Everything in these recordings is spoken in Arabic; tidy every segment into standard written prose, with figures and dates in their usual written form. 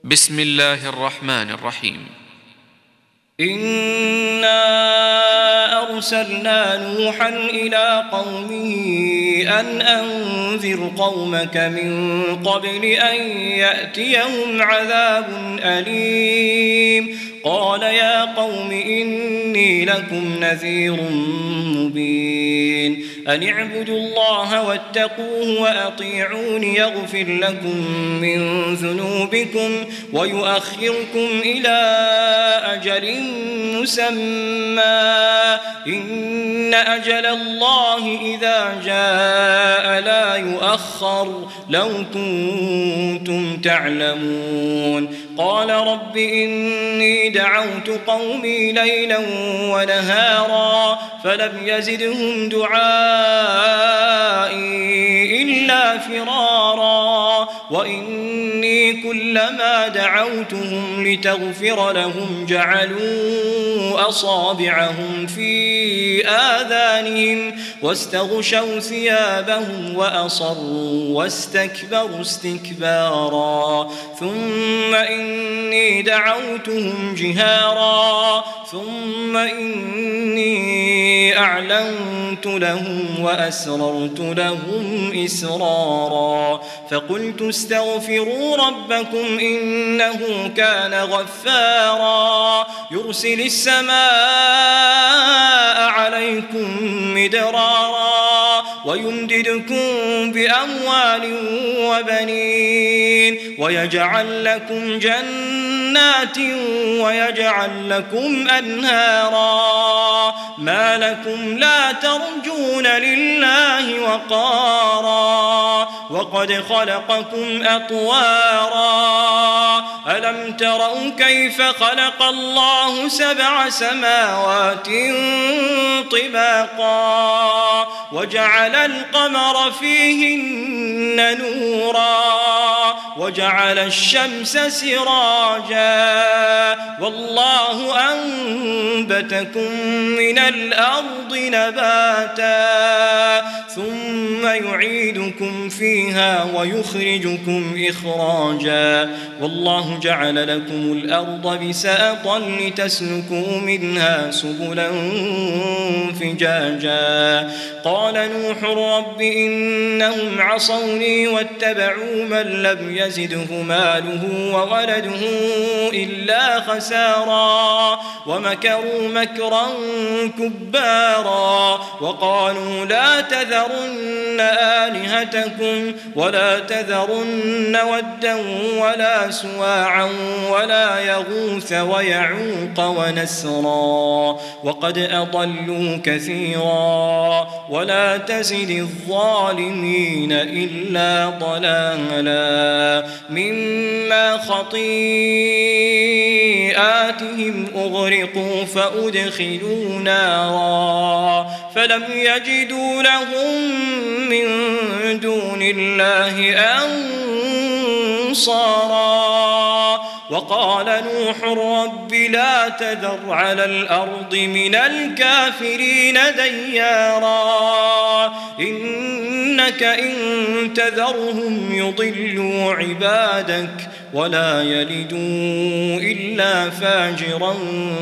بسم الله الرحمن الرحيم. إنا أرسلنا نوحا إلى قومه أن أنذر قومك من قبل أن يأتيهم عذاب أليم. قال يا قوم إني لكم نذير مبين أن اعبدوا الله واتقوه وأطيعون يغفر لكم من ذنوبكم ويؤخركم إلى أجل مسمى إن أجل الله إذا جاء لا يؤخر لو كنتم تعلمون. قال رب إني دعوت قومي ليلا ونهارا فلم يزدهم دعائي إلا فرارا وإني كلما دعوتهم لتغفر لهم جعلوا أصابعهم في آذانهم واستغشوا ثيابهم وأصروا واستكبروا استكبارا ثم إني دعوتهم جهارا ثم إني أعلنت لهم وأسررت لهم إسرارا فقلت استغفروا ربكم إنه كان غفارا يرسل السماء عليكم مدرارا ويمددكم بأموال وبنين ويجعل لكم جنات ويجعل لكم أنهارا ما لكم لا ترجون لله وقارا وقد خلقكم أطوارا ألم تروا كيف خلق الله 7 سماوات طباقا وجعل القمر فيهن نورا وجعل الشمس سراجا والله أنبتكم من الأرض نباتا ثم يعيدكم فيها ويخرجكم إخراجا والله جعل لكم الأرض بساطا لتسلكوا منها سبلا فجاجا. قال نوح رب إنهم عصوني واتبعوا من لم يزده ماله وولده إلا خسارا ومكروا مكرا كبارا وقالوا لا تذرن آلهتكم ولا تذرن ودا ولا سواعا ولا يغوث ويعوق ونسرا وقد أضلوا كثيرا ولا تزد الظالمين إلا ضلالا مما خطيئاتهم أغرقوا فأدخلوا نارا فلم يجدوا لهم من دون الله أنصارا. وقال نوح رب لا تذر على الأرض من الكافرين ديارا إنك إن تذرهم يضلوا عبادك ولا يلدوا إلا فاجرا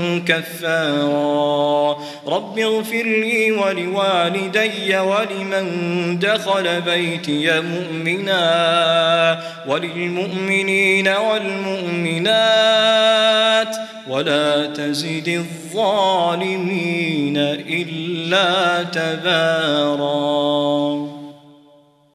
كفارا. رب اغفر لي ولوالدي ولمن دخل بيتي مؤمنا وللمؤمنين والمؤمنات ولا تزد الظالمين إلا تبارا.